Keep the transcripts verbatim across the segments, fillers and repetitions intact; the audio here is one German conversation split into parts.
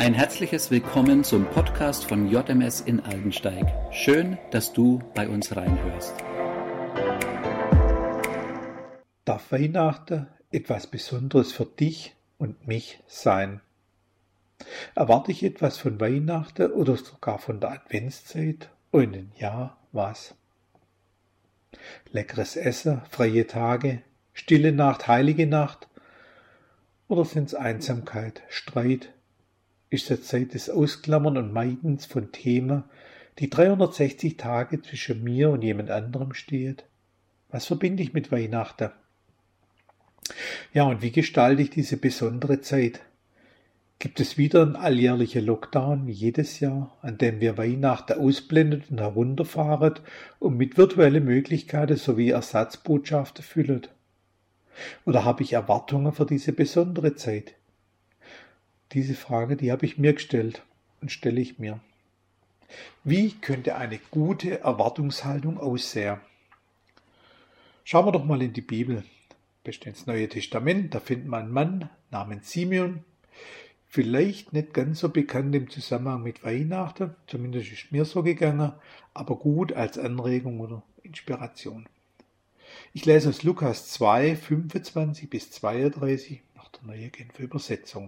Ein herzliches Willkommen zum Podcast von J M S in Aldensteig. Schön, dass du bei uns reinhörst. Darf Weihnachten etwas Besonderes für dich und mich sein? Erwarte ich etwas von Weihnachten oder sogar von der Adventszeit? Und wenn ja, was? Leckeres Essen, freie Tage, stille Nacht, heilige Nacht? Oder sind es Einsamkeit, Streit? Ist es Zeit des Ausklammern und Meidens von Themen, die dreihundertsechzig Tage zwischen mir und jemand anderem stehen? Was verbinde ich mit Weihnachten? Ja, und wie gestalte ich diese besondere Zeit? Gibt es wieder einen alljährlichen Lockdown wie jedes Jahr, an dem wir Weihnachten ausblendet und herunterfahren und mit virtuellen Möglichkeiten sowie Ersatzbotschaften füllen? Oder habe ich Erwartungen für diese besondere Zeit? Diese Frage, die habe ich mir gestellt und stelle ich mir. Wie könnte eine gute Erwartungshaltung aussehen? Schauen wir doch mal in die Bibel. Best ins Neue Testament, da findet man einen Mann namens Simeon, vielleicht nicht ganz so bekannt im Zusammenhang mit Weihnachten, zumindest ist mir so gegangen, aber gut als Anregung oder Inspiration. Ich lese aus Lukas zwei, fünfundzwanzig bis zweiunddreißig nach der Neuen Genfer Übersetzung.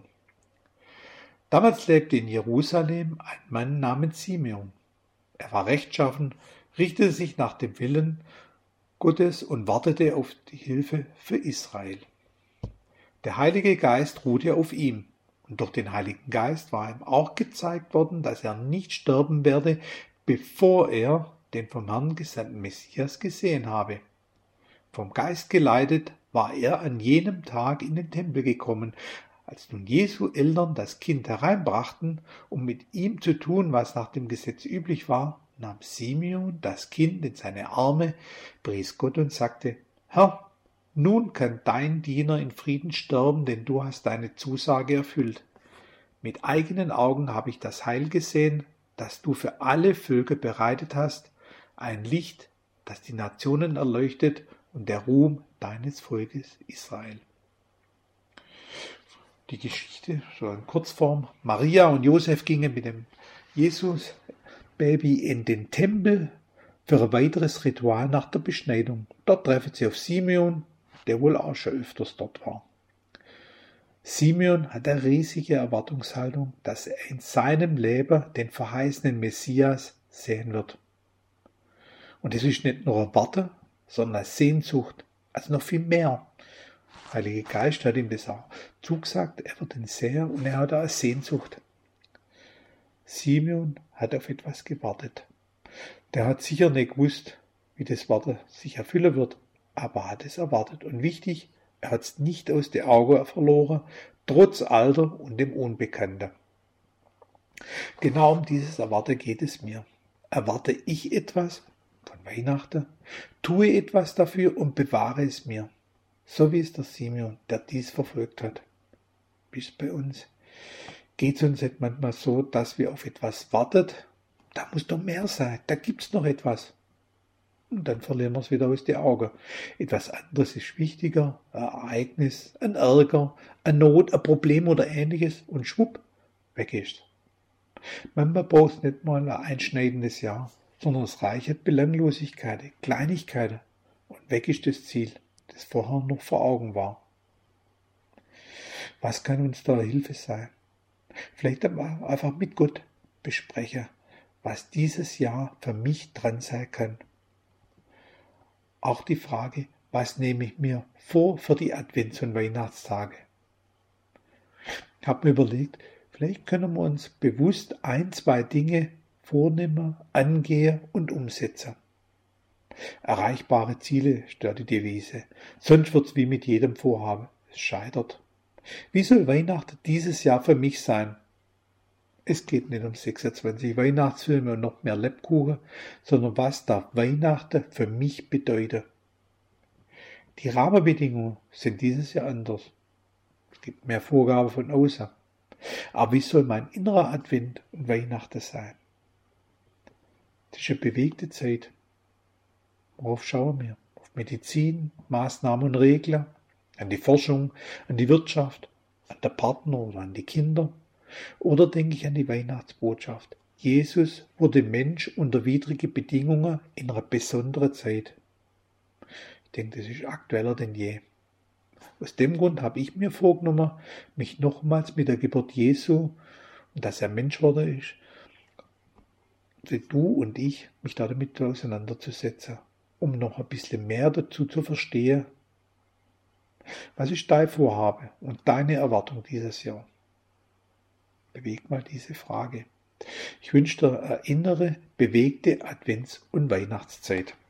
Damals lebte in Jerusalem ein Mann namens Simeon. Er war rechtschaffen, richtete sich nach dem Willen Gottes und wartete auf die Hilfe für Israel. Der Heilige Geist ruhte auf ihm, und durch den Heiligen Geist war ihm auch gezeigt worden, dass er nicht sterben werde, bevor er den vom Herrn gesandten Messias gesehen habe. Vom Geist geleitet war er an jenem Tag in den Tempel gekommen. Als nun Jesu Eltern das Kind hereinbrachten, um mit ihm zu tun, was nach dem Gesetz üblich war, nahm Simeon das Kind in seine Arme, pries Gott und sagte: Herr, nun kann dein Diener in Frieden sterben, denn du hast deine Zusage erfüllt. Mit eigenen Augen habe ich das Heil gesehen, das du für alle Völker bereitet hast, ein Licht, das die Nationen erleuchtet und der Ruhm deines Volkes Israel. Die Geschichte, so in Kurzform: Maria und Josef gingen mit dem Jesus-Baby in den Tempel für ein weiteres Ritual nach der Beschneidung. Dort treffen sie auf Simeon, der wohl auch schon öfters dort war. Simeon hat eine riesige Erwartungshaltung, dass er in seinem Leben den verheißenen Messias sehen wird. Und es ist nicht nur Erwarten, sondern eine Sehnsucht, also noch viel mehr. Der Heilige Geist hat ihm das auch zugesagt, er wird ihn sehen und er hat auch eine Sehnsucht. Simeon hat auf etwas gewartet. Der hat sicher nicht gewusst, wie das Warten sich erfüllen wird, aber hat es erwartet. Und wichtig, er hat es nicht aus den Augen verloren, trotz Alter und dem Unbekannten. Genau um dieses Erwarten geht es mir. Erwarte ich etwas von Weihnachten, tue etwas dafür und bewahre es mir. So wie es der Simeon, der dies verfolgt hat. Bis bei uns. Geht es uns nicht manchmal so, dass wir auf etwas warten? Da muss doch mehr sein, da gibt es noch etwas. Und dann verlieren wir es wieder aus den Augen. Etwas anderes ist wichtiger, ein Ereignis, ein Ärger, eine Not, ein Problem oder ähnliches und schwupp, weg ist. Manchmal braucht es nicht mal ein einschneidendes Jahr, sondern es reicht Belanglosigkeiten, Kleinigkeiten und weg ist das Ziel, das vorher noch vor Augen war. Was kann uns da Hilfe sein? Vielleicht einfach mit Gott besprechen, was dieses Jahr für mich dran sein kann. Auch die Frage, was nehme ich mir vor für die Advents- und Weihnachtstage? Ich habe mir überlegt, vielleicht können wir uns bewusst ein, zwei Dinge vornehmen, angehen und umsetzen. Erreichbare Ziele stört die Devise, sonst wird es wie mit jedem Vorhaben, es scheitert. Wie soll Weihnachten dieses Jahr für mich sein? Es geht nicht um sechsundzwanzig Weihnachtsfilme und noch mehr Lebkuchen, sondern was darf Weihnachten für mich bedeuten? Die Rahmenbedingungen sind dieses Jahr anders. Es gibt mehr Vorgaben von außen. Aber wie soll mein innerer Advent und Weihnachten sein? Es ist eine bewegte Zeit. Worauf schauen wir? Auf Medizin, Maßnahmen und Regeln, an die Forschung, an die Wirtschaft, an den Partner oder an die Kinder, Oder denke ich an die Weihnachtsbotschaft. Jesus wurde Mensch unter widrige Bedingungen in einer besonderen Zeit. Ich denke, das ist aktueller denn je. Aus dem Grund habe ich mir vorgenommen, mich nochmals mit der Geburt Jesu und dass er Mensch geworden ist, wie du und ich, mich damit auseinanderzusetzen, um noch ein bisschen mehr dazu zu verstehen. Was ist dein Vorhaben und deine Erwartung dieses Jahr? Beweg mal diese Frage. Ich wünsche dir eine innere, bewegte Advents- und Weihnachtszeit.